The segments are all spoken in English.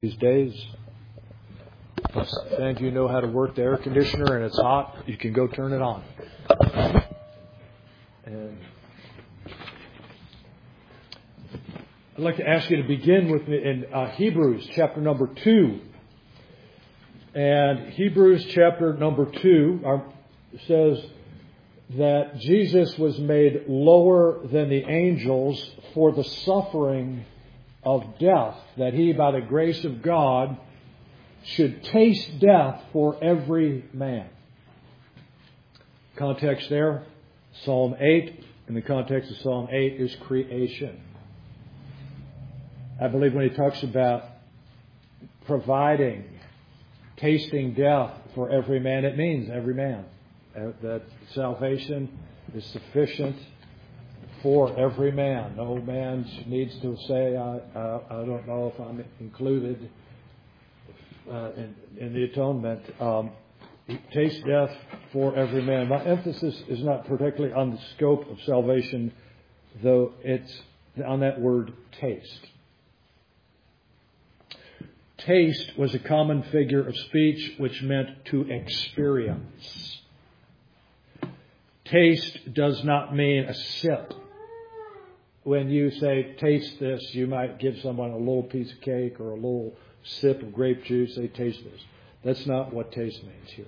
These days, and you know how to work the air conditioner and it's hot, you can go turn it on. And I'd like to ask you to begin with me in Hebrews chapter number 2. And Hebrews chapter number 2 says that Jesus was made lower than the angels for the suffering of death, that he, by the grace of God, should taste death for every man. Context there, Psalm 8. In the context of Psalm 8 is creation. I believe when he talks about providing, tasting death for every man, it means every man. That salvation is sufficient for every man. No man needs to say, I don't know if I'm included in the atonement. Taste death for every man. My emphasis is not particularly on the scope of salvation, though it's on that word taste. Taste was a common figure of speech which meant to experience. Taste does not mean a sip. When you say, taste this, you might give someone a little piece of cake or a little sip of grape juice. Say, taste this. That's not what taste means here.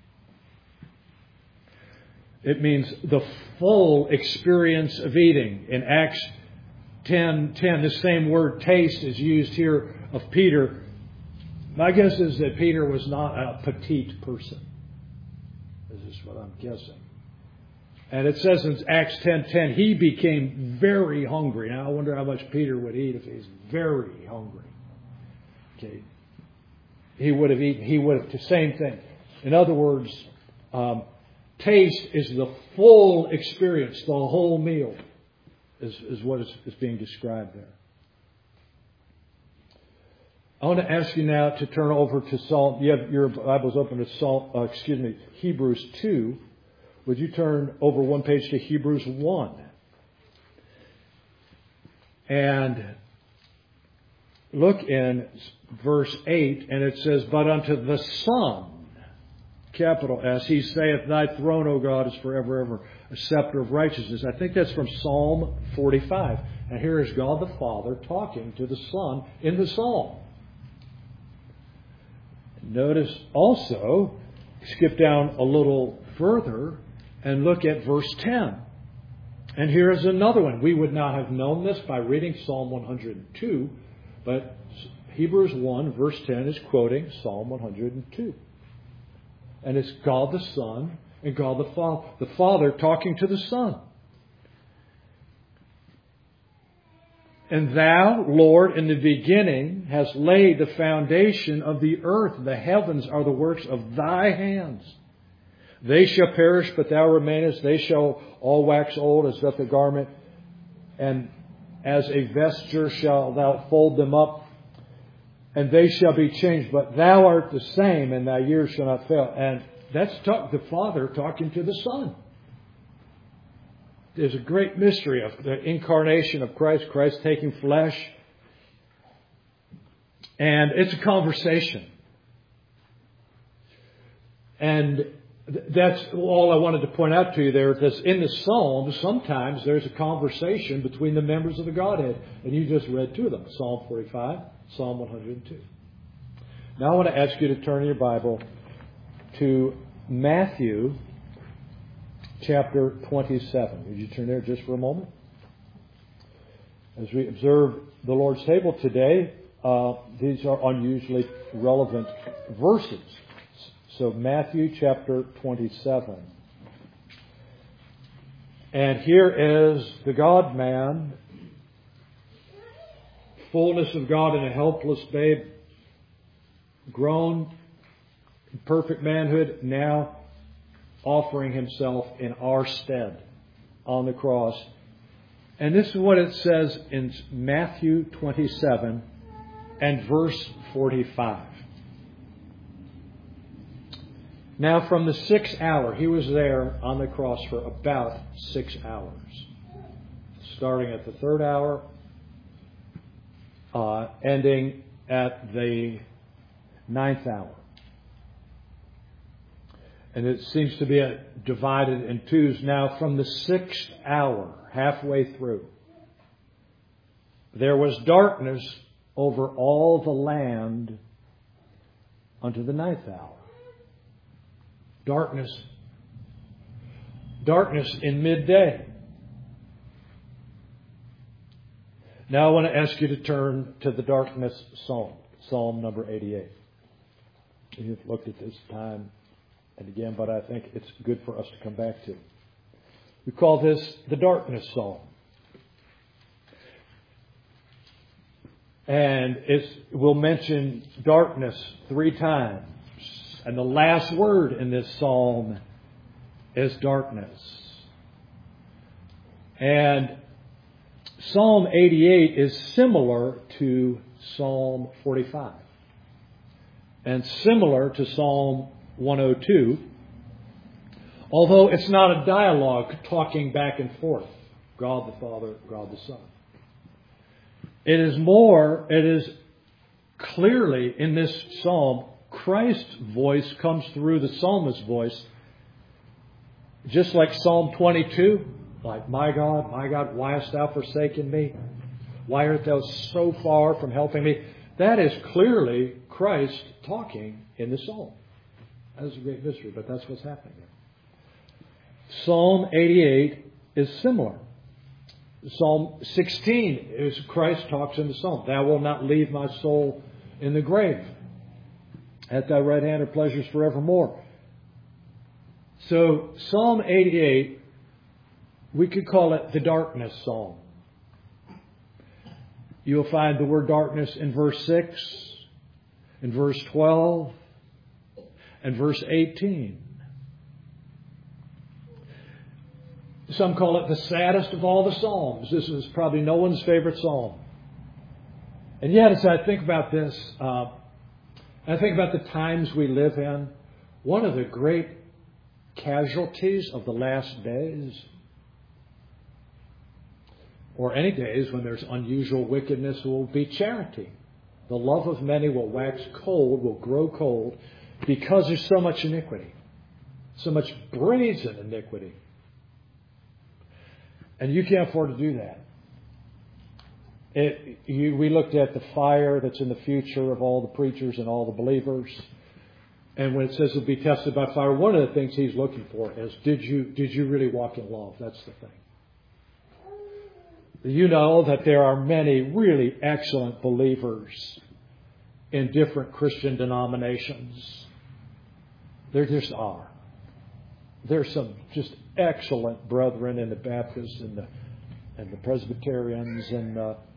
It means the full experience of eating. In Acts 10:10, the same word taste is used here of Peter. My guess is that Peter was not a petite person. This is what I'm guessing. And it says in Acts 10:10, he became very hungry. Now I wonder how much Peter would eat if he's very hungry. Okay, he would have eaten. He would have the same thing. In other words, taste is the full experience, the whole meal, is what is being described there. I want to ask you now to turn over to Psalm. You have your Bibles open to Hebrews 2. Would you turn over one page to Hebrews 1? And look in verse 8, and it says, but unto the Son, capital S, he saith, thy throne, O God, is forever, ever, a scepter of righteousness. I think that's from Psalm 45. And here is God the Father talking to the Son in the Psalm. Notice also, skip down a little further, and look at verse 10. And here is another one. We would not have known this by reading Psalm 102, but Hebrews 1 verse 10 is quoting Psalm 102. And it's God the Son and God the Father talking to the Son. And thou, Lord, in the beginning hast laid the foundation of the earth. The heavens are the works of thy hands. They shall perish, but thou remainest. They shall all wax old as doth a garment. And as a vesture shalt thou fold them up. And they shall be changed. But thou art the same, and thy years shall not fail. And that's the Father talking to the Son. There's a great mystery of the incarnation of Christ. Christ taking flesh. And it's a conversation. And that's all I wanted to point out to you there. Because in the Psalms, sometimes there's a conversation between the members of the Godhead. And you just read two of them. Psalm 45, Psalm 102. Now I want to ask you to turn your Bible to Matthew chapter 27. Would you turn there just for a moment? As we observe the Lord's table today, these are unusually relevant verses. So Matthew chapter 27. And here is the God-man, fullness of God in a helpless babe, grown in perfect manhood, now offering himself in our stead on the cross. And this is what it says in Matthew 27 and verse 45. Now from the 6th hour, he was there on the cross for about 6 hours. Starting at the 3rd hour, ending at the 9th hour. And it seems to be divided in twos now from the 6th hour, halfway through. There was darkness over all the land unto the 9th hour. Darkness in midday. Now I want to ask you to turn to the darkness psalm, Psalm number 88. You've looked at this time and again, but I think it's good for us to come back to. We call this the darkness psalm. And we'll mention darkness 3 times. And the last word in this psalm is darkness. And Psalm 88 is similar to Psalm 45. And similar to Psalm 102. Although it's not a dialogue talking back and forth. God the Father, God the Son. It is clearly in this psalm, Christ's voice comes through the psalmist's voice, just like Psalm 22, like, my God, why hast thou forsaken me? Why art thou so far from helping me? That is clearly Christ talking in the psalm. That is a great mystery, but that's what's happening here. Psalm 88 is similar. Psalm 16 is Christ talks in the psalm. Thou wilt not leave my soul in the grave. At thy right hand are pleasures forevermore. So Psalm 88, we could call it the darkness psalm. You'll find the word darkness in verse 6, in verse 12, and verse 18. Some call it the saddest of all the psalms. This is probably no one's favorite psalm. And yet, as I think about this, I think about the times we live in, one of the great casualties of the last days, or any days when there's unusual wickedness, will be charity. The love of many will wax cold, will grow cold, because there's so much iniquity, so much brazen iniquity. And you can't afford to do that. We looked at the fire that's in the future of all the preachers and all the believers. And when it says it'll be tested by fire, one of the things he's looking for is, did you really walk in love? That's the thing. You know that there are many really excellent believers in different Christian denominations. There just are. There's some just excellent brethren in the Baptists and the Presbyterians and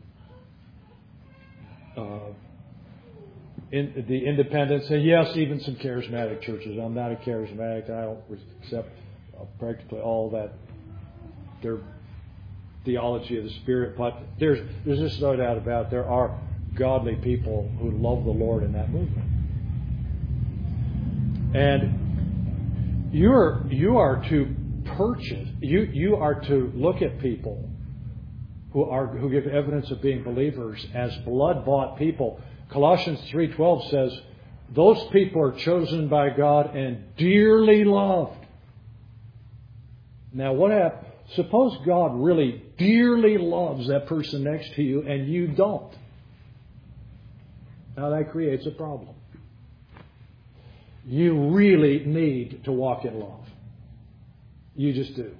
in the Independents, and yes, even some charismatic churches. I'm not a charismatic. I don't accept practically all that their theology of the Spirit, but there's just no doubt about it. There are godly people who love the Lord in that movement, and you are to purchase. You are to look at people who give evidence of being believers as blood-bought people. Colossians 3:12 says, those people are chosen by God and dearly loved. Now, what happens? Suppose God really dearly loves that person next to you and you don't. Now, that creates a problem. You really need to walk in love. You just do.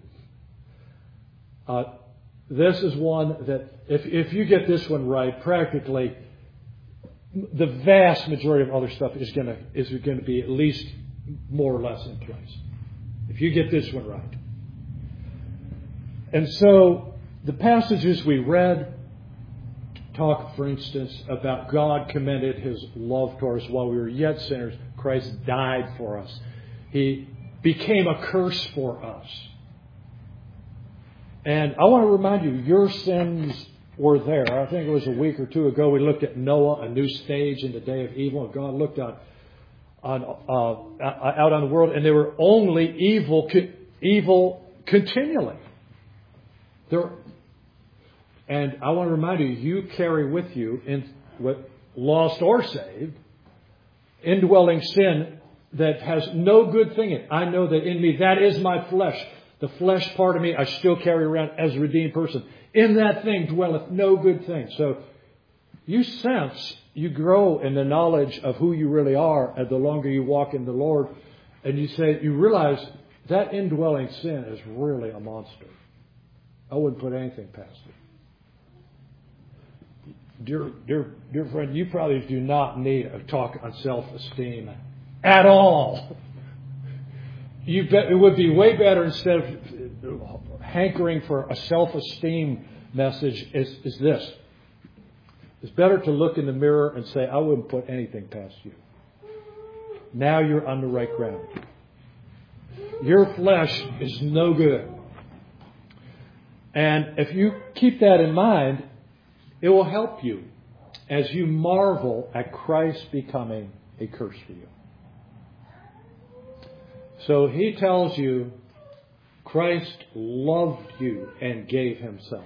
This is one that, if you get this one right, practically the vast majority of other stuff is going to be at least more or less in place. If you get this one right. And so the passages we read talk, for instance, about God commended His love toward us while we were yet sinners. Christ died for us. He became a curse for us. And I want to remind you, your sins were there. I think it was a week or two ago we looked at Noah, a new stage in the day of evil. And God looked out on the world, and they were only evil continually. And I want to remind you, you carry with you lost or saved, indwelling sin that has no good thing in it. I know that in me, that is my flesh. The flesh part of me, I still carry around as a redeemed person. In that thing dwelleth no good thing. So you sense, you grow in the knowledge of who you really are as the longer you walk in the Lord. And you realize that indwelling sin is really a monster. I wouldn't put anything past it. Dear friend, you probably do not need a talk on self-esteem at all. It would be way better, instead of hankering for a self-esteem message, is this. It's better to look in the mirror and say, I wouldn't put anything past you. Now you're on the right ground. Your flesh is no good. And if you keep that in mind, it will help you as you marvel at Christ becoming a curse for you. So he tells you Christ loved you and gave himself.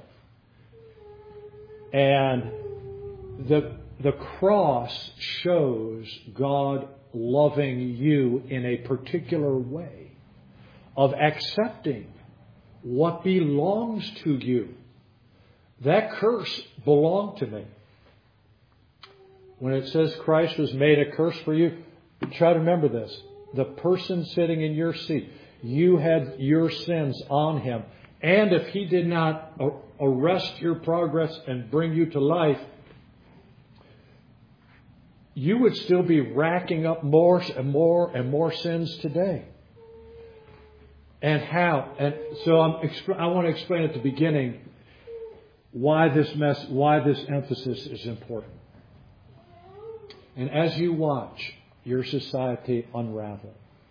And the cross shows God loving you in a particular way of accepting what belongs to you. That curse belonged to me. When it says Christ was made a curse for you, try to remember this. The person sitting in your seat, you had your sins on him. And if he did not arrest your progress and bring you to life, you would still be racking up more and more and more sins today. And how? And so I want to explain at the beginning why this emphasis is important. And as you watch your society unravel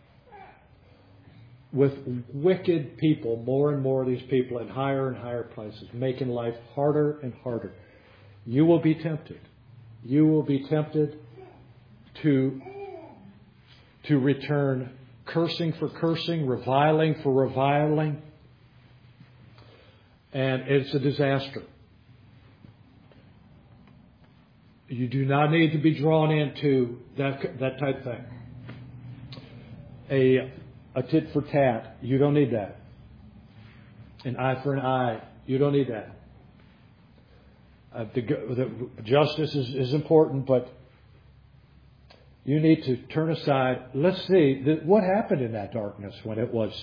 with wicked people, more and more of these people in higher and higher places, making life harder and harder, you will be tempted. You will be tempted to return cursing for cursing, reviling for reviling. And it's a disaster. You do not need to be drawn into that type of thing. A tit for tat, you don't need that. An eye for an eye, you don't need that. The justice is important, but you need to turn aside. Let's see what happened in that darkness when it was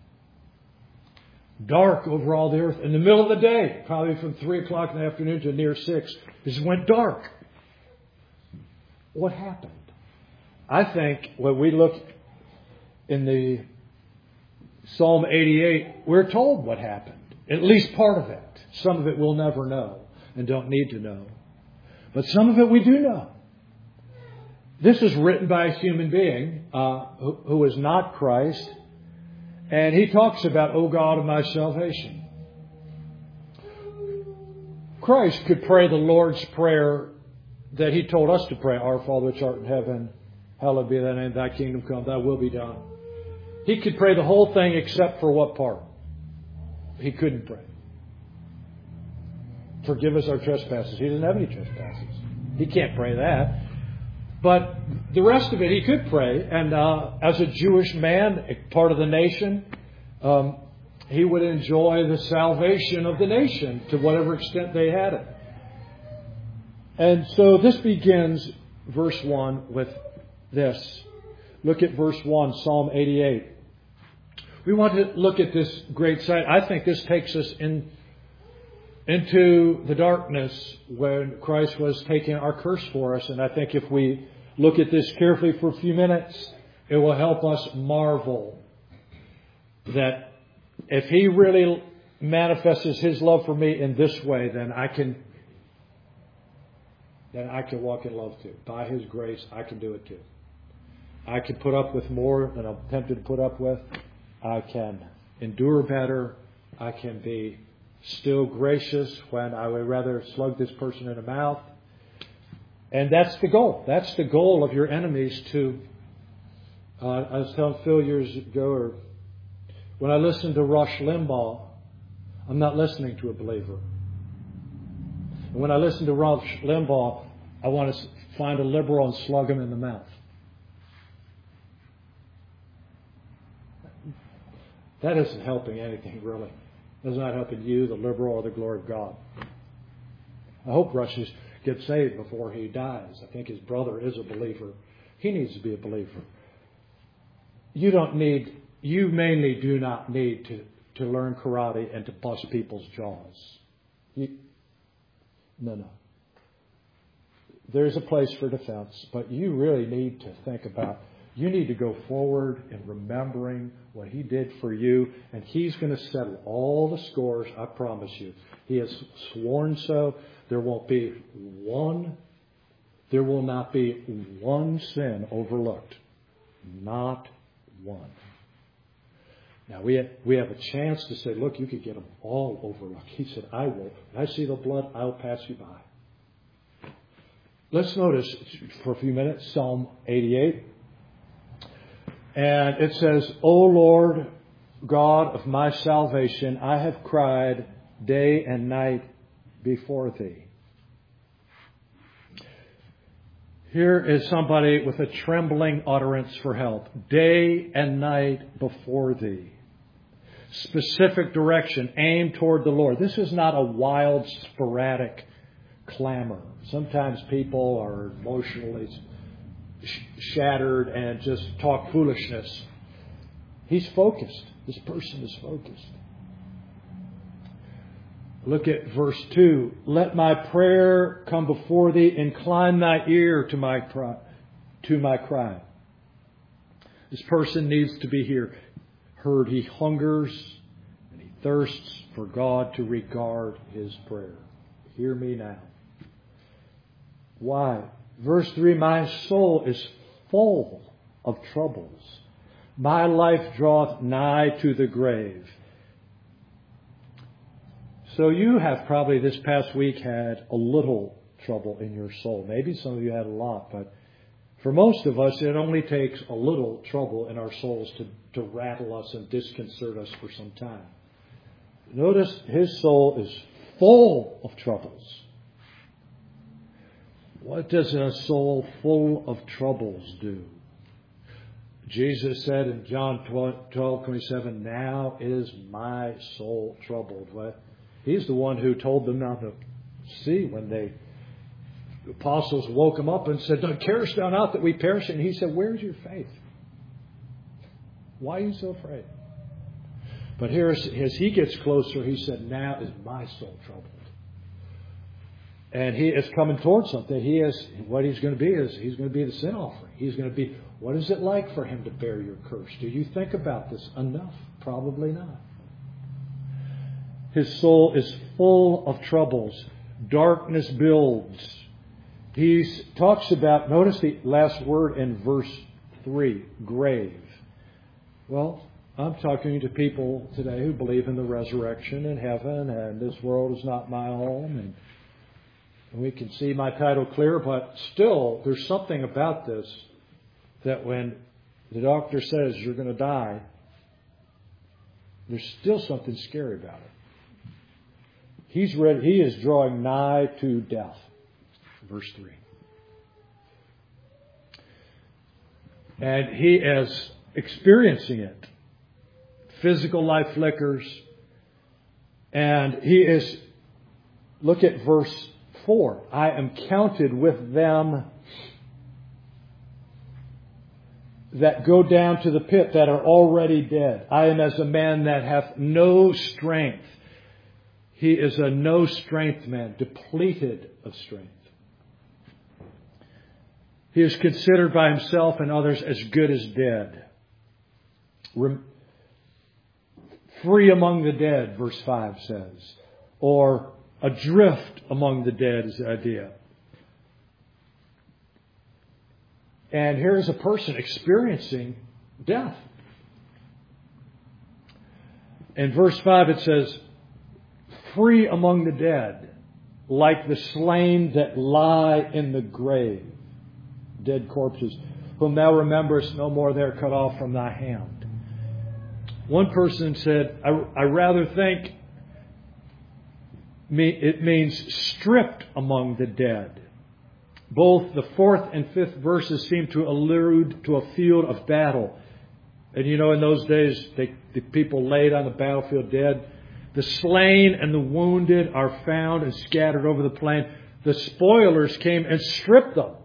dark over all the earth. In the middle of the day, probably from 3 o'clock in the afternoon to near 6, it went dark. What happened? I think when we look in the Psalm 88, we're told what happened. At least part of it. Some of it we'll never know and don't need to know. But some of it we do know. This is written by a human being who is not Christ. And he talks about, O God of my salvation. Christ could pray the Lord's Prayer that he told us to pray. Our Father which art in heaven, hallowed be thy name, thy kingdom come, thy will be done. He could pray the whole thing except for what part? He couldn't pray. Forgive us our trespasses. He doesn't have any trespasses. He can't pray that. But the rest of it he could pray. And as a Jewish man, part of the nation, he would enjoy the salvation of the nation to whatever extent they had it. And so this begins, verse 1, with this. Look at verse 1, Psalm 88. We want to look at this great sight. I think this takes us into the darkness when Christ was taking our curse for us. And I think if we look at this carefully for a few minutes, it will help us marvel that if he really manifests his love for me in this way, then I can walk in love too. By his grace, I can do it too. I can put up with more than I'm tempted to put up with. I can endure better. I can be still gracious when I would rather slug this person in the mouth. And that's the goal. That's the goal of your enemies to... I was telling Phil years ago, when I listen to Rush Limbaugh, I'm not listening to a believer. And when I listen to Rush Limbaugh, I want to find a liberal and slug him in the mouth. That isn't helping anything, really. That's not helping you, the liberal, or the glory of God. I hope Rush gets saved before he dies. I think his brother is a believer. He needs to be a believer. You mainly do not need to learn karate and to bust people's jaws. No. There's a place for defense, but you really need to think about, you need to go forward in remembering what He did for you, and He's going to settle all the scores, I promise you. He has sworn so. There will not be one sin overlooked. Not one. Now, we have a chance to say, look, you could get them all overlooked. He said, I will. When I see the blood, I'll pass you by. Let's notice for a few minutes Psalm 88. And it says, O Lord, God of my salvation, I have cried day and night before Thee. Here is somebody with a trembling utterance for help. Day and night before Thee. Specific direction aimed toward the Lord. This is not a wild, sporadic clamor. Sometimes people are emotionally shattered and just talk foolishness. He's focused. This person is focused. Look at verse 2. Let my prayer come before Thee. Incline Thy ear to my cry. This person needs to be heard. He hungers and he thirsts for God to regard his prayer. Hear me now. Why? Verse 3, my soul is full of troubles. My life draweth nigh to the grave. So you have probably this past week had a little trouble in your soul. Maybe some of you had a lot, but for most of us, it only takes a little trouble in our souls to rattle us and disconcert us for some time. Notice his soul is full of troubles. What does a soul full of troubles do? Jesus said in John 12:27, now is my soul troubled. What? He's the one who told them not to see when the apostles woke him up and said, carest thou not that we perish? And he said, where's your faith? Why are you so afraid? But here, as he gets closer, he said, now is my soul troubled. And he is coming towards something. What he's going to be is he's going to be the sin offering. He's going to be, what is it like for him to bear your curse? Do you think about this enough? Probably not. His soul is full of troubles. Darkness builds. He talks about, notice the last word in verse 3, grave. Well, I'm talking to people today who believe in the resurrection and heaven, and this world is not my home, and we can see my title clear, but still, there's something about this that when the doctor says you're going to die, there's still something scary about it. He's ready. He is drawing nigh to death. Verse 3. And he is experiencing it. Physical life flickers. And he is, look at verse 4. I am counted with them that go down to the pit, that are already dead. I am as a man that hath no strength. He is a no strength man, depleted of strength. He is considered by himself and others as good as dead. Free among the dead, verse 5 says. Or adrift among the dead is the idea. And here's a person experiencing death. In verse 5 it says, free among the dead, like the slain that lie in the grave. Dead corpses, whom thou rememberest no more, they are cut off from thy hand. One person said, I rather think it means stripped among the dead. Both the 4th and 5th verses seem to allude to a field of battle. And you know, in those days, the people laid on the battlefield dead. The slain and the wounded are found and scattered over the plain. The spoilers came and stripped them.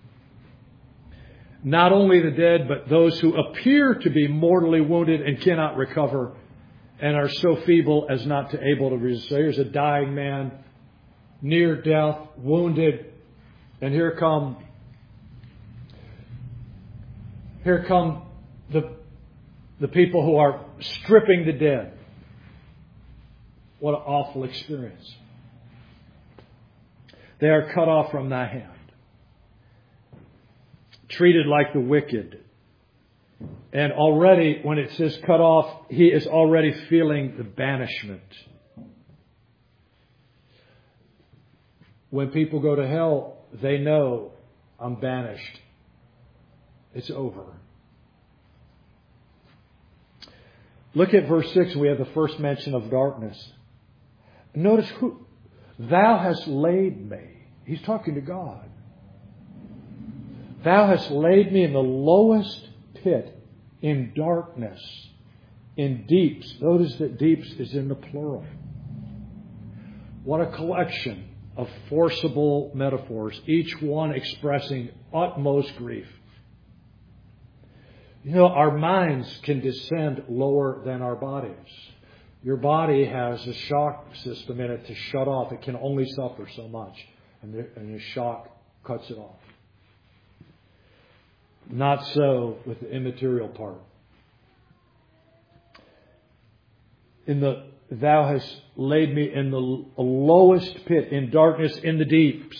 Not only the dead, but those who appear to be mortally wounded and cannot recover and are so feeble as not to able to resist. So here's a dying man, near death, wounded, and here come the people who are stripping the dead. What an awful experience. They are cut off from thy hand. Treated like the wicked. And already, when it says cut off, he is already feeling the banishment. When people go to hell, they know, I'm banished. It's over. Look at verse 6. We have the first mention of darkness. Notice who. Thou hast laid me. He's talking to God. Thou hast laid me in the lowest pit, in darkness, in deeps. Notice that deeps is in the plural. What a collection of forcible metaphors, each one expressing utmost grief. You know, our minds can descend lower than our bodies. Your body has a shock system in it to shut off. It can only suffer so much. And the shock cuts it off. Not so with the immaterial part. Thou hast laid me in the lowest pit, in darkness, in the deeps.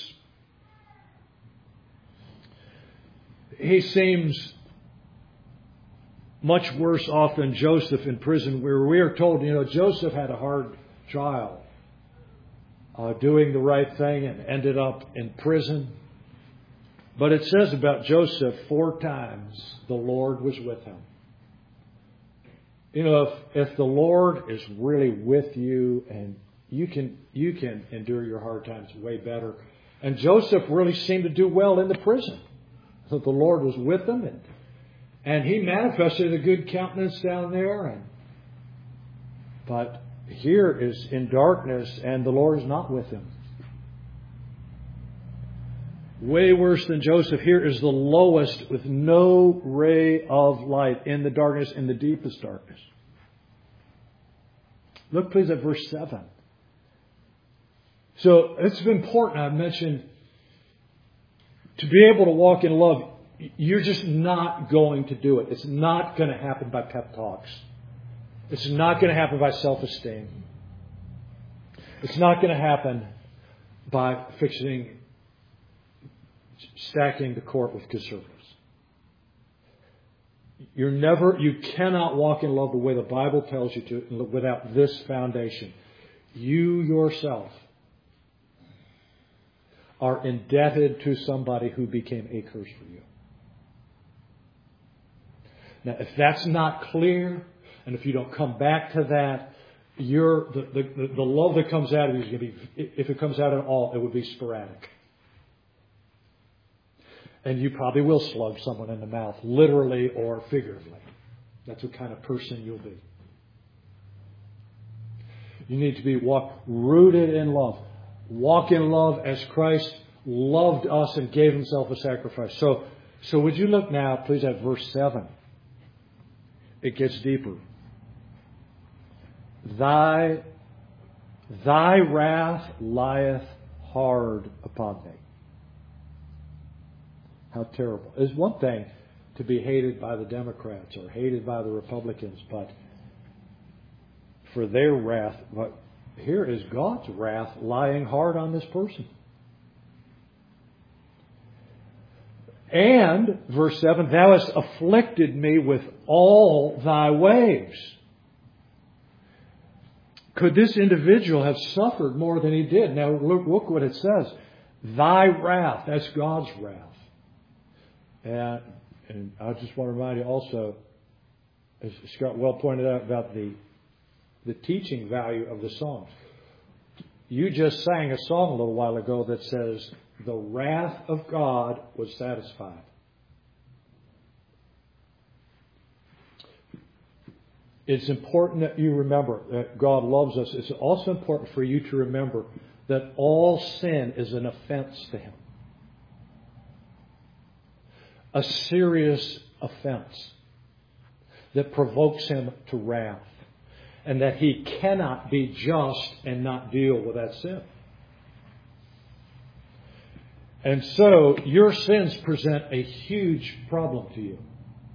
He seems much worse off than Joseph in prison, where we are told, you know, Joseph had a hard trial, doing the right thing, and ended up in prison. But it says about Joseph 4 times the Lord was with him. You know, if the Lord is really with you, and you can endure your hard times way better. And Joseph really seemed to do well in the prison. So the Lord was with him, and he manifested a good countenance down there. But here is in darkness, and the Lord is not with him. Way worse than Joseph. Here is the lowest with no ray of light, in the darkness, in the deepest darkness. Look please at verse 7. So it's important, I've mentioned, to be able to walk in love, you're just not going to do it. It's not going to happen by pep talks. It's not going to happen by self-esteem. It's not going to happen by stacking the court with conservatives. You cannot walk in love the way the Bible tells you to without this foundation. You yourself are indebted to somebody who became a curse for you. Now, if that's not clear, and if you don't come back to that, the love that comes out of you is going to be, if it comes out at all, it would be sporadic. And you probably will slug someone in the mouth, literally or figuratively. That's what kind of person you'll be. You need to be rooted in love. Walk in love as Christ loved us and gave himself a sacrifice. So would you look now, please, at verse 7. It gets deeper. Thy wrath lieth hard upon thee. How terrible. It's one thing to be hated by the Democrats or hated by the Republicans, but for their wrath, but here is God's wrath lying hard on this person. And, verse 7, thou hast afflicted me with all thy ways. Could this individual have suffered more than he did? Now look what it says. Thy wrath, that's God's wrath. And I just want to remind you also, as Scott well pointed out, about the teaching value of the songs. You just sang a song a little while ago that says, the wrath of God was satisfied. It's important that you remember that God loves us. It's also important for you to remember that all sin is an offense to Him. A serious offense that provokes Him to wrath. And that He cannot be just and not deal with that sin. And so your sins present a huge problem to you.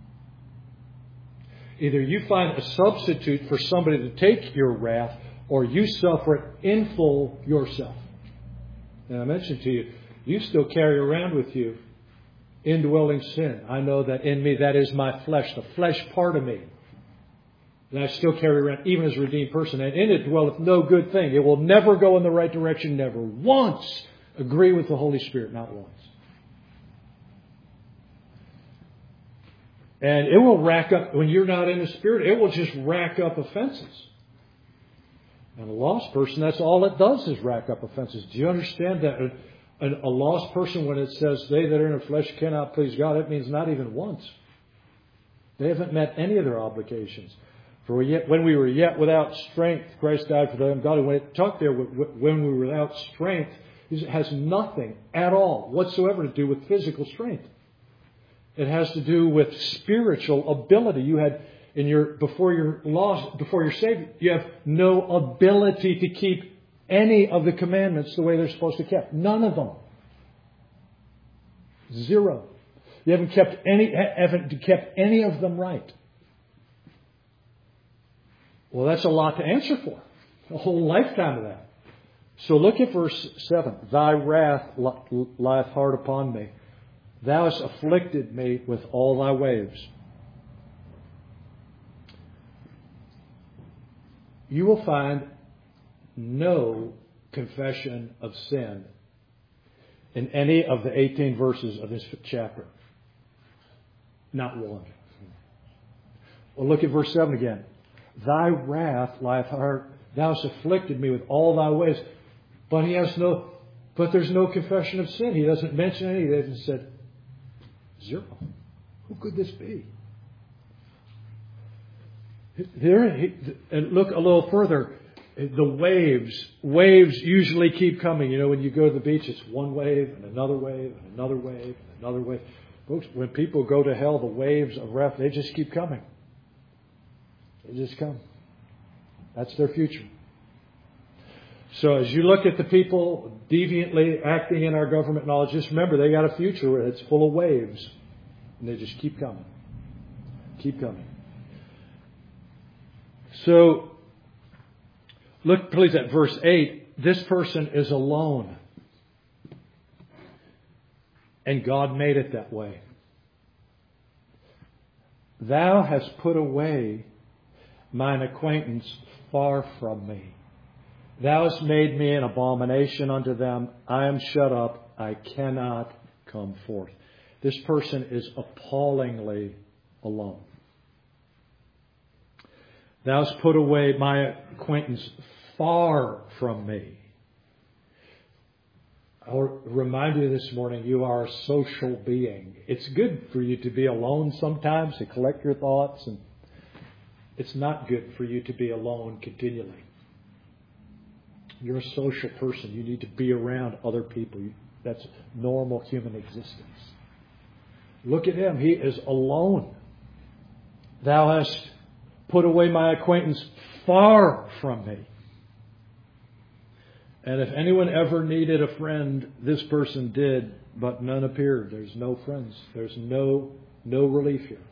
Either you find a substitute for somebody to take your wrath, or you suffer it in full yourself. And I mentioned to you, you still carry around with you indwelling sin. I know that in me, that is my flesh, the flesh part of me. And I still carry around, even as a redeemed person. And in it dwelleth no good thing. It will never go in the right direction, never once agree with the Holy Spirit, not once. And it will rack up, when you're not in the Spirit, it will just rack up offenses. And a lost person, that's all it does is rack up offenses. Do you understand that? A lost person, when it says they that are in the flesh cannot please God, it means not even once. They haven't met any of their obligations. For when we were yet without strength, Christ died for the ungodly. When it talked there, when we were without strength, it has nothing at all whatsoever to do with physical strength. It has to do with spiritual ability. You had before you're saved, you have no ability to keep any of the commandments the way they're supposed to be kept. None of them. Zero. You haven't kept any of them right. Well, that's a lot to answer for. A whole lifetime of that. So look at verse 7. Thy wrath lieth hard upon me. Thou hast afflicted me with all thy waves. You will find no confession of sin in any of the 18 verses of this chapter. Not one. Well, look at verse 7 again. Thy wrath lieth hard. Thou hast afflicted me with all thy ways. But there's no confession of sin. He doesn't mention any. He hasn't said zero. Who could this be? And look a little further. The waves usually keep coming. You know, when you go to the beach, it's one wave and another wave and another wave and another wave. Folks, when people go to hell, the waves of wrath, they just keep coming. They just come. That's their future. So as you look at the people deviantly acting in our government and all, just remember they got a future where it's full of waves. And they just keep coming. Keep coming. So, look please at verse 8. This person is alone. And God made it that way. Thou hast put away mine acquaintance far from me. Thou hast made me an abomination unto them. I am shut up. I cannot come forth. This person is appallingly alone. Thou hast put away my acquaintance far from me. I'll remind you this morning, you are a social being. It's good for you to be alone sometimes, to collect your thoughts, and it's not good for you to be alone continually. You're a social person. You need to be around other people. That's normal human existence. Look at him. He is alone. Thou hast put away my acquaintance far from me. And if anyone ever needed a friend, this person did, but none appeared. There's no friends. There's no relief here.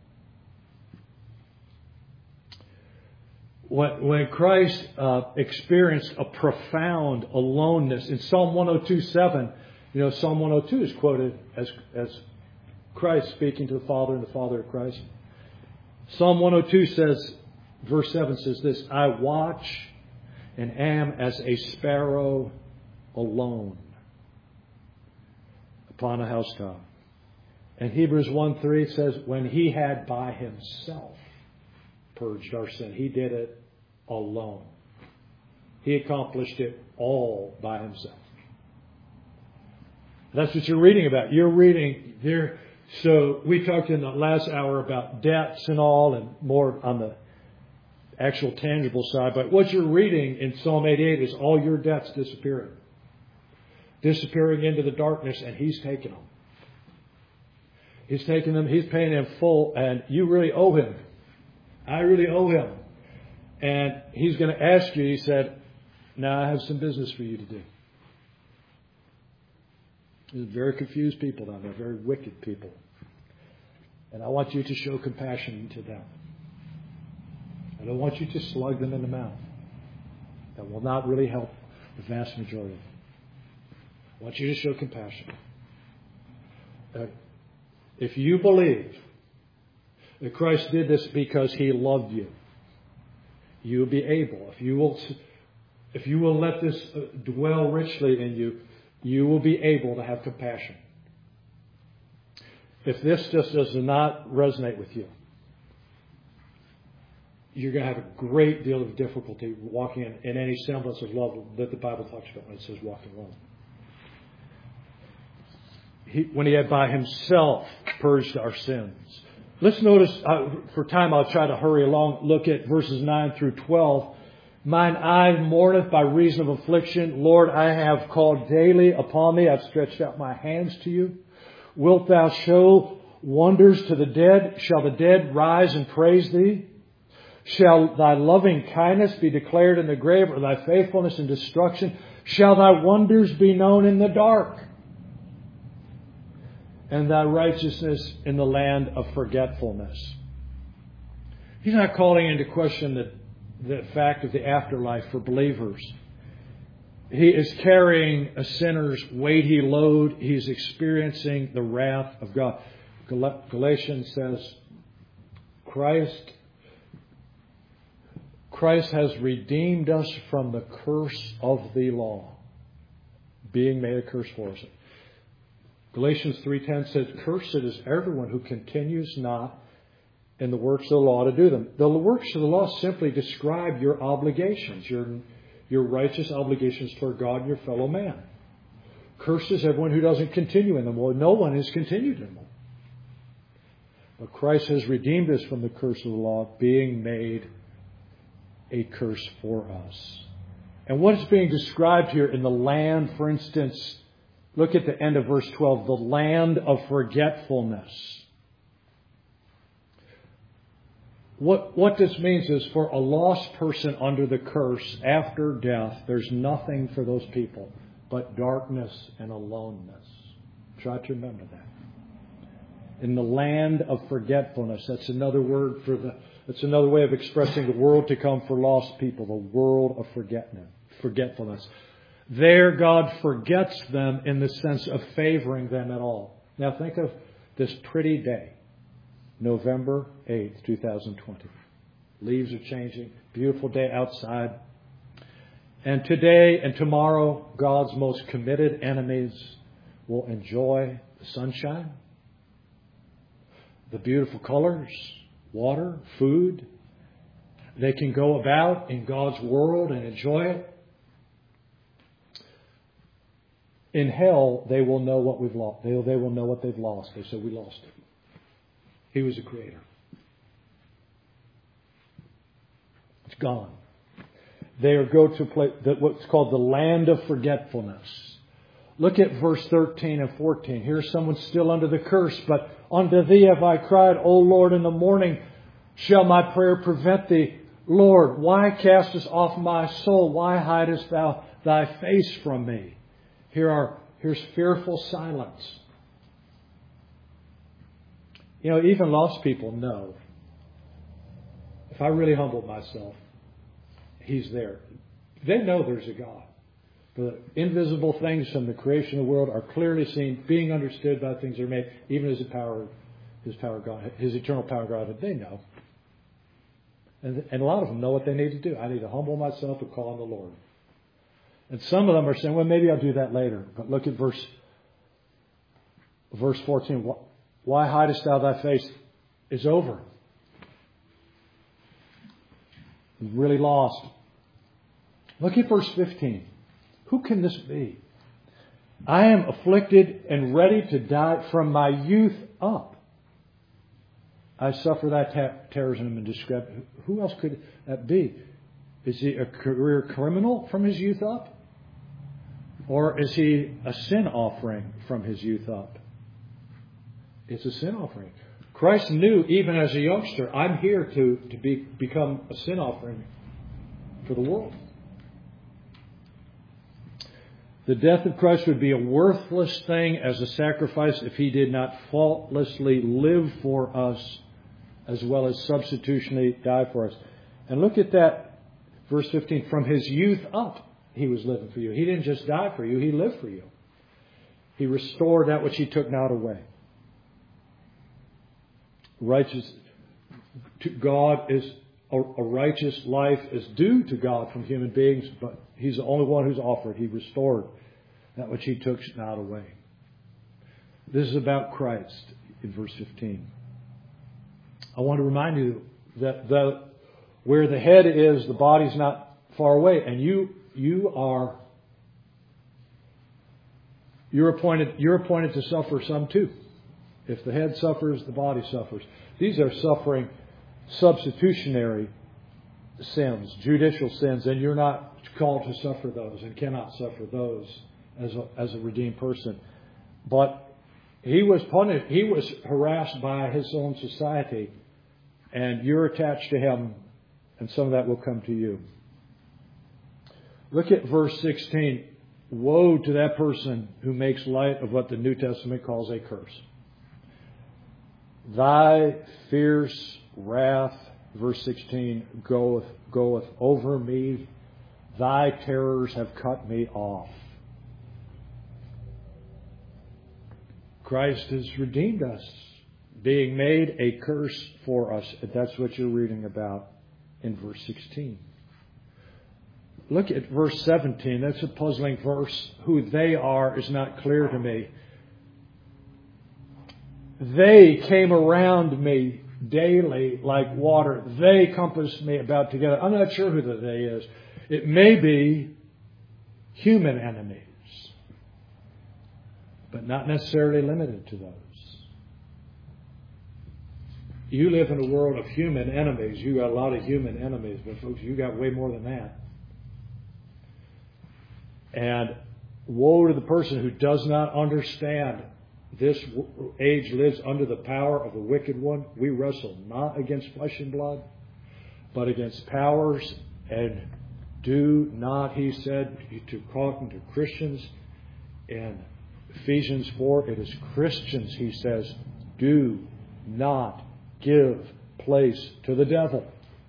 When Christ experienced a profound aloneness, in Psalm 102:7, Psalm 102 is quoted as Christ speaking to the Father and the Father of Christ. Psalm 102 says, verse 7 says this, I watch and am as a sparrow alone upon a housetop. And Hebrews 1:3 says, when he had by himself purged our sin, he did it alone. He accomplished it all by himself. That's what you're reading about. You're reading there. So we talked in the last hour about debts and all, and more on the actual tangible side. But what you're reading in Psalm 88 is all your debts disappearing. Disappearing into the darkness, and He's taken them. He's taken them. He's paying them full, and you really owe Him. I really owe Him. And He's going to ask you, He said, now I have some business for you to do. There's very confused people down there, very wicked people. And I want you to show compassion to them. I don't want you to slug them in the mouth. That will not really help the vast majority of them. I want you to show compassion. If you believe that Christ did this because He loved you, you will be able, if you will let this dwell richly in you, you will be able to have compassion. If this just does not resonate with you, you're going to have a great deal of difficulty walking in any semblance of love that the Bible talks about when it says walk in love. When He had by Himself purged our sins. Let's notice, for time I'll try to hurry along, look at verses 9 through 12. Mine eye mourneth by reason of affliction. Lord, I have called daily upon Thee. I've stretched out my hands to You. Wilt Thou show wonders to the dead? Shall the dead rise and praise Thee? Shall Thy loving kindness be declared in the grave, or Thy faithfulness in destruction? Shall Thy wonders be known in the dark, and Thy righteousness in the land of forgetfulness? He's not calling into question the fact of the afterlife for believers. He is carrying a sinner's weighty load. He's experiencing the wrath of God. Galatians says, Christ has redeemed us from the curse of the law, being made a curse for us. Galatians 3:10 says, cursed is everyone who continues not in the works of the law to do them. The works of the law simply describe your obligations, your righteous obligations toward God and your fellow man. Cursed is everyone who doesn't continue in them. Well, no one has continued in them. But Christ has redeemed us from the curse of the law, being made a curse for us. And what is being described here in the land, for instance, look at the end of verse 12, the land of forgetfulness. What this means is, for a lost person under the curse after death, there's nothing for those people but darkness and aloneness. Try to remember that. In the land of forgetfulness, that's another word that's another way of expressing the world to come for lost people, the world of forgetfulness. There, God forgets them in the sense of favoring them at all. Now think of this pretty day, November 8th, 2020. Leaves are changing. Beautiful day outside. And today and tomorrow, God's most committed enemies will enjoy the sunshine, the beautiful colors, water, food. They can go about in God's world and enjoy it. In hell, they will know what we've lost. They will know what they've lost. They said, we lost it. He was the creator. It's gone. They are go to what's called the land of forgetfulness. Look at verse 13 and 14. Here's someone still under the curse. But unto Thee have I cried, O Lord, in the morning shall my prayer prevent Thee. Lord, why castest off my soul? Why hidest Thou Thy face from me? Here's fearful silence. You know, even lost people know, if I really humble myself, He's there. They know there's a God. The invisible things from the creation of the world are clearly seen, being understood by things that are made, even as His power God, His eternal power God. They know. And a lot of them know what they need to do. I need to humble myself and call on the Lord. And some of them are saying, well, maybe I'll do that later. But look at verse 14. Why hidest Thou Thy face? Is over. Really lost. Look at verse 15. Who can this be? I am afflicted and ready to die from my youth up. I suffer that terrorism and disgrace. Who else could that be? Is he a career criminal from his youth up? Or is he a sin offering from his youth up? It's a sin offering. Christ knew, even as a youngster, I'm here to become a sin offering for the world. The death of Christ would be a worthless thing as a sacrifice if he did not faultlessly live for us as well as substitutionally die for us. And look at that, verse 15. From his youth up, he was living for you. He didn't just die for you, he lived for you. He restored that which he took not away. Righteous to God is a righteous life is due to God from human beings, but he's the only one who's offered. He restored that which he took not away. This is about Christ in verse 15. I want to remind you that where the head is, the body's not far away, and you're appointed to suffer some too. If the head suffers, the body suffers. These are suffering substitutionary sins, judicial sins, and you're not called to suffer those and cannot suffer those as a redeemed person. But he was punished. He was harassed by his own society, and you're attached to him, and some of that will come to you. Look at verse 16. Woe to that person who makes light of what the New Testament calls a curse. Thy fierce wrath, verse 16, goeth over me. Thy terrors have cut me off. Christ has redeemed us, being made a curse for us. That's what you're reading about in verse 16. Look at verse 17. That's a puzzling verse. Who they are is not clear to me. They came around me daily like water. They compassed me about together. I'm not sure who the they is. It may be human enemies, but not necessarily limited to those. You live in a world of human enemies. You got a lot of human enemies, but folks, you got way more than that. And woe to the person who does not understand this age lives under the power of the wicked one. We wrestle not against flesh and blood, but against powers. And do not, he said, to talking to Christians in Ephesians 4, it is Christians, he says, do not give place to the devil.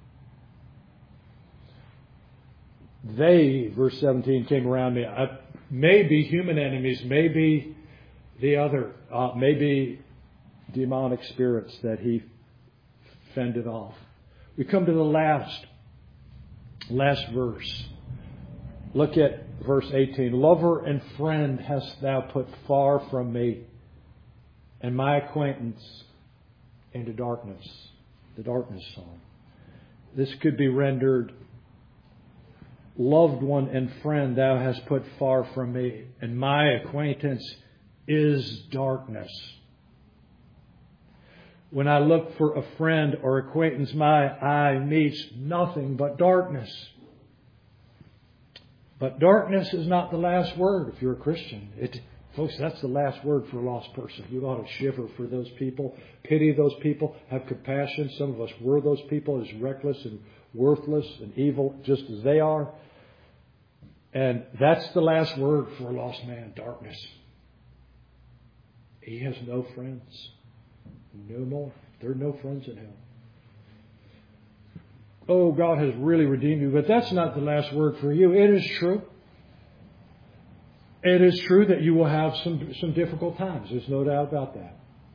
They, verse 17, came around me. Maybe human enemies, maybe the other, maybe demonic spirits that he fended off. We come to the last verse. Look at verse 18. Lover and friend hast thou put far from me, and my acquaintance into darkness. The darkness song. This could be rendered, loved one and friend thou hast put far from me, and my acquaintance is darkness. When I look for a friend or acquaintance, my eye meets nothing but darkness. But darkness is not the last word if you're a Christian. Folks, that's the last word for a lost person. You ought to shiver for those people, pity those people, have compassion. Some of us were those people, as reckless and worthless and evil just as they are. And that's the last word for a lost man, darkness. He has no friends. No more. There are no friends in hell. Oh, God has really redeemed you, but that's not the last word for you. It is true. It is true that you will have some difficult times. There's no doubt about that.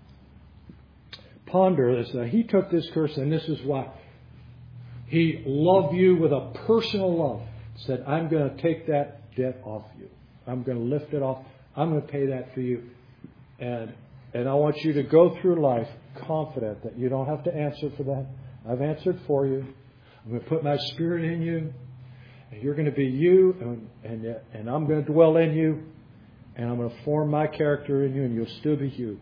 Ponder this. He took this curse, and this is why. He loved you with a personal love. Said, I'm going to take that debt off you. I'm going to lift it off. I'm going to pay that for you. And I want you to go through life confident that you don't have to answer for that. I've answered for you. I'm going to put my Spirit in you. And you're going to be you. And I'm going to dwell in you. And I'm going to form my character in you, and you'll still be you.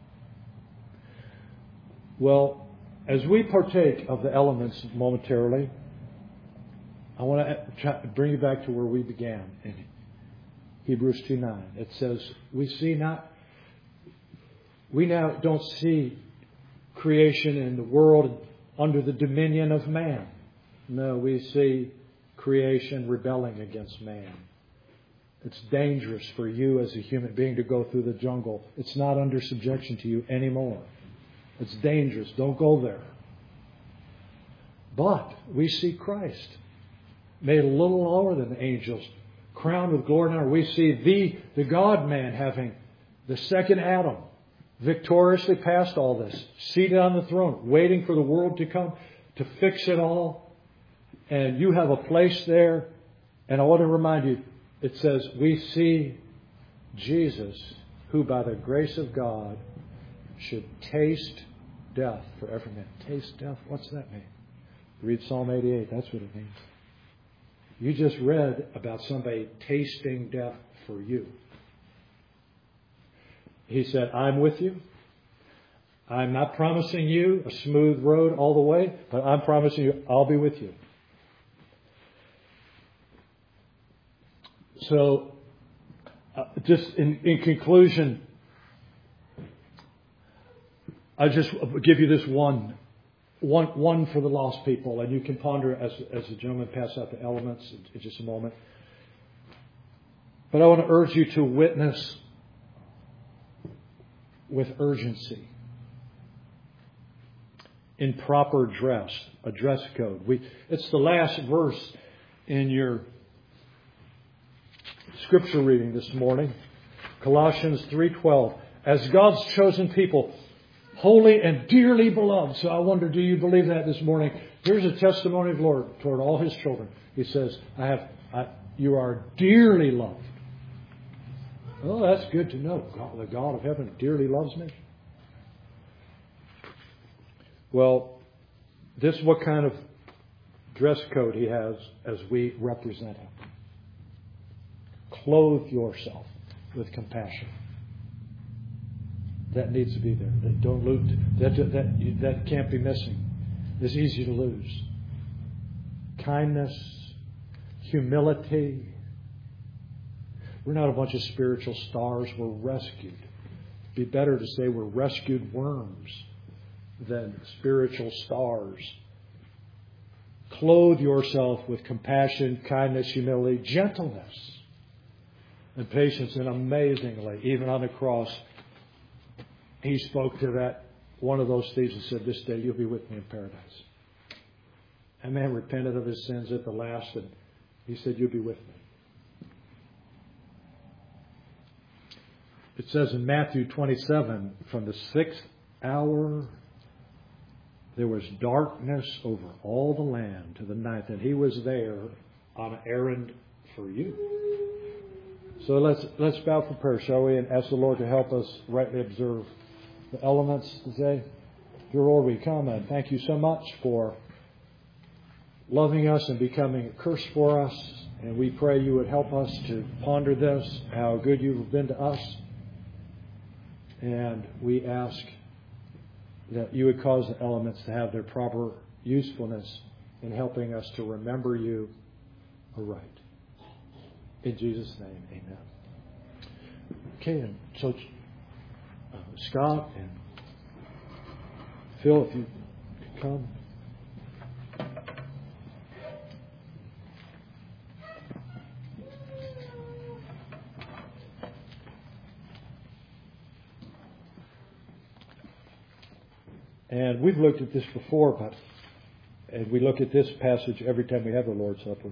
Well, as we partake of the elements momentarily, I want to bring you back to where we began in Hebrews 2:9. It says, we now don't see creation in the world under the dominion of man. No, we see creation rebelling against man. It's dangerous for you as a human being to go through the jungle. It's not under subjection to you anymore. It's dangerous. Don't go there. But we see Christ made a little lower than the angels, crowned with glory and honor. We see the God-man having the second Adam, victoriously past all this, seated on the throne, waiting for the world to come to fix it all. And you have a place there. And I want to remind you, it says, we see Jesus, who by the grace of God should taste death for every man. Taste death? What's that mean? Read Psalm 88. That's what it means. You just read about somebody tasting death for you. He said, I'm with you. I'm not promising you a smooth road all the way, but I'm promising you I'll be with you. So, just in conclusion, I'll just give you this one for the lost people, and you can ponder as the gentleman passes out the elements in just a moment. But I want to urge you to witness with urgency, in proper dress, a dress code. It's the last verse in your scripture reading this morning, Colossians 3:12. As God's chosen people, holy and dearly beloved. So I wonder, do you believe that this morning? Here's a testimony of the Lord toward all His children. He says, you are dearly loved. Oh, that's good to know. God, the God of heaven dearly loves me. Well, this is what kind of dress code He has as we represent Him. Clothe yourself with compassion. That needs to be there. Don't lose. That can't be missing. It's easy to lose. Kindness, humility. We're not a bunch of spiritual stars. We're rescued. It'd be better to say we're rescued worms than spiritual stars. Clothe yourself with compassion, kindness, humility, gentleness, and patience. And amazingly, even on the cross, He spoke to that one of those thieves and said, this day you'll be with me in paradise. That man repented of his sins at the last, and he said, you'll be with me. It says in Matthew 27, from the 6th hour, there was darkness over all the land to the 9th, and He was there on an errand for you. So let's bow for prayer, shall we, and ask the Lord to help us rightly observe the elements today. Dear Lord, we come and thank You so much for loving us and becoming a curse for us. And we pray You would help us to ponder this, how good You've been to us. And we ask that You would cause the elements to have their proper usefulness in helping us to remember You aright. In Jesus' name, amen. Okay, and so Scott and Phil, if you could come. And we've looked at this before, and we look at this passage every time we have the Lord's Supper.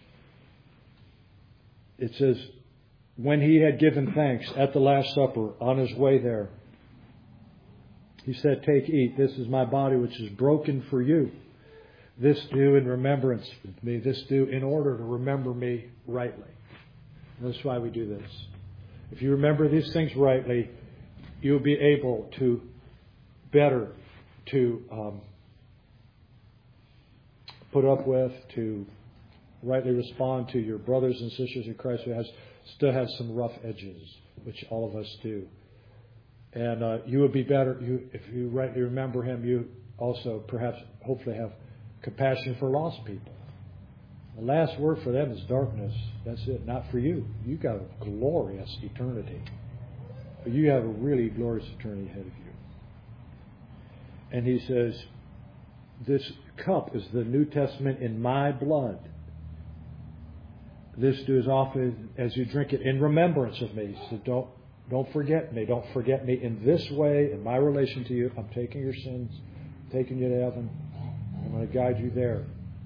It says, when He had given thanks at the Last Supper on His way there, He said, take, eat. This is My body which is broken for you. This do in remembrance of Me. This do in order to remember Me rightly. And that's why we do this. If you remember these things rightly, you'll be able to better to put up with, to rightly respond to your brothers and sisters in Christ who still have some rough edges. which all of us do. And you would be better if you rightly remember Him. You also perhaps, hopefully, have compassion for lost people. The last word for them is darkness. That's it. Not for you. You got a glorious eternity. You have a really glorious eternity ahead of you. And He says, this cup is the New Testament in my blood. This do as often as you drink it in remembrance of me. So don't forget me. Don't forget me in this way, in my relation to you. I'm taking your sins, taking you to heaven. I'm going to guide you there.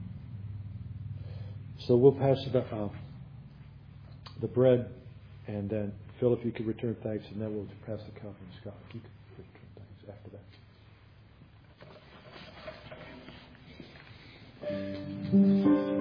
So we'll pass the bread, and then Phil, if you could return thanks, and then we'll pass the cup, and Scott, if you could return thanks after that.